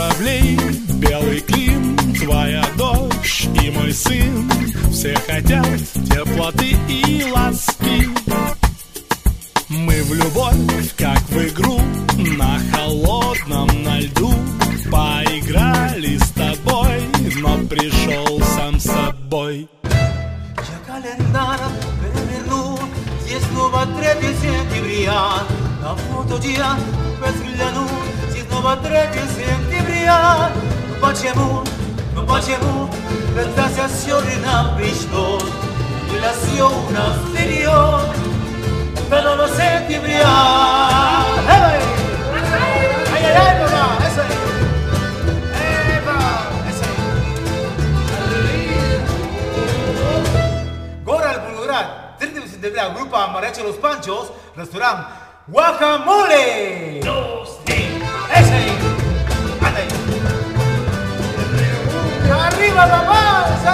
журавлей, белый клин, твоя дочь и мой сын. Все хотят теплоты и ласки. Мы в любовь, как в игру, на холодном, на льду. Поиграли с тобой, но пришел сам собой. Я календарь переверну, здесь снова 3 сентября. На фотодиа взгляну, здесь снова 3 сентября. Ну почему, когда сегодня нам пришлось, relación anterior, pero no sentibria. ¡Hey! ¡Ay, ay, ay, papá! ¡Eso es! ¡Epa! ¡Eso es! Gora al Bulgarat, 30 de septiembre, grupa Mariachi Los Panchos, restaurante Guacamole! ¡Dos, tres! ¡Ese! ¡Anda ahí! ¡Arriba, papá!